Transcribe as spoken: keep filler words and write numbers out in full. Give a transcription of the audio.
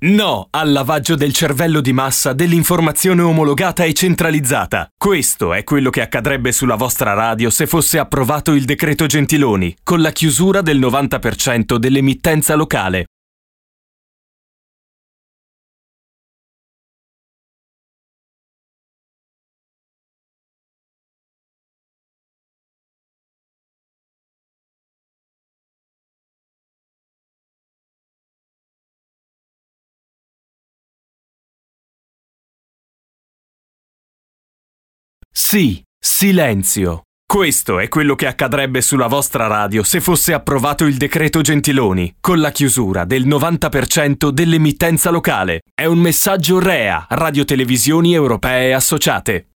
No al lavaggio del cervello di massa dell'informazione omologata e centralizzata. Questo è quello che accadrebbe sulla vostra radio se fosse approvato il decreto Gentiloni, con la chiusura del novanta per cento dell'emittenza locale. Sì, silenzio. Questo è quello che accadrebbe sulla vostra radio se fosse approvato il decreto Gentiloni, con la chiusura del novanta per cento dell'emittenza locale. È un messaggio R E A, Radio Televisioni Europee Associate.